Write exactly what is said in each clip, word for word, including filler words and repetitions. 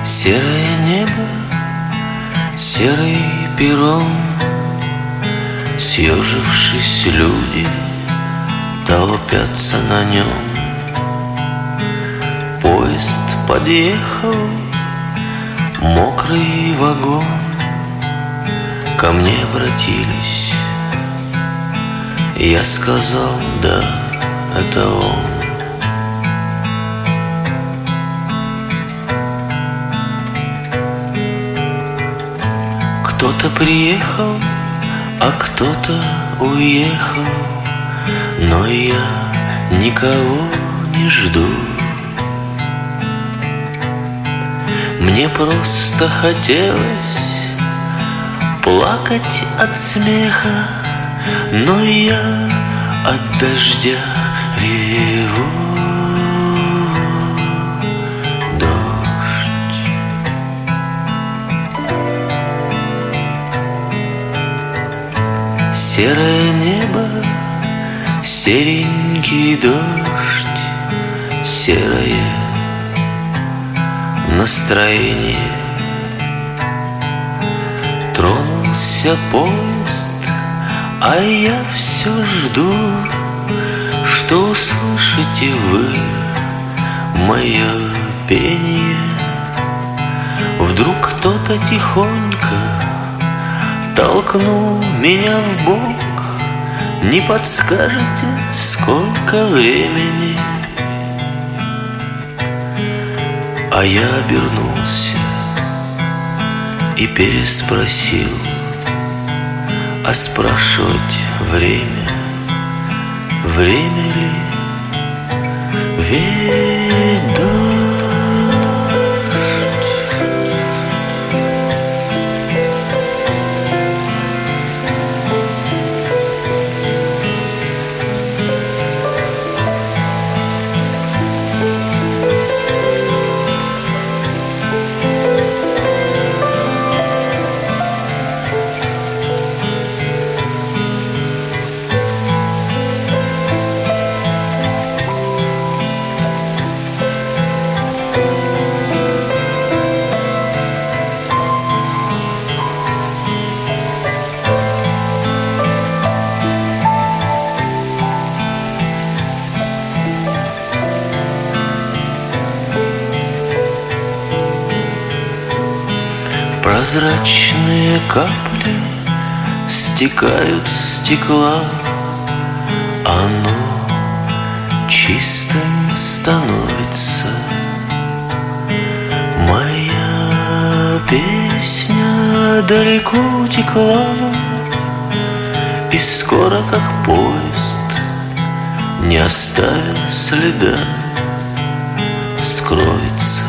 Серое небо, серый перрон, съежившись люди толпятся на нем. Поезд подъехал, мокрый вагон, ко мне обратились. Я сказал, да, это он. Кто-то приехал, а кто-то уехал, но я никого не жду. Мне просто хотелось плакать от смеха, но я от дождя реву. Серое небо, серенький дождь, серое настроение. Тронулся поезд, а я все жду, что услышите вы мое пение. Вдруг кто-то тихонько толкнул меня в бок. Не подскажете, сколько времени? А я обернулся и переспросил: а спрашивать время, время ли? Ведь дождь. Прозрачные капли стекают с стекла, оно чистым становится. Моя песня далеко утекла, и скоро, как поезд, не оставил следа, скроется.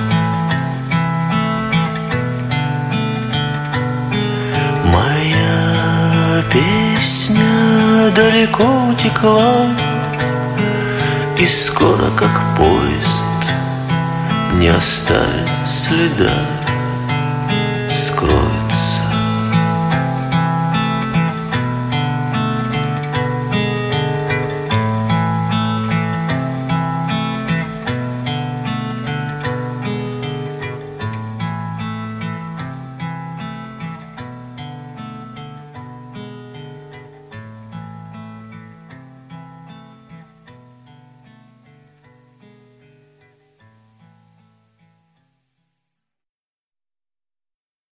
Песня далеко утекла, и скоро, как поезд, не оставит следа.